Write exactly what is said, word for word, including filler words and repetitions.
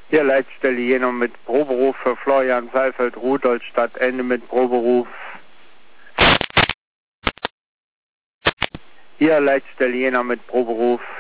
Hier Leitstelle Jena mit Proberuf für Florian Seifeld, Rudolstadt, Ende mit Proberuf. Hier Leitstelle Jena mit Proberuf.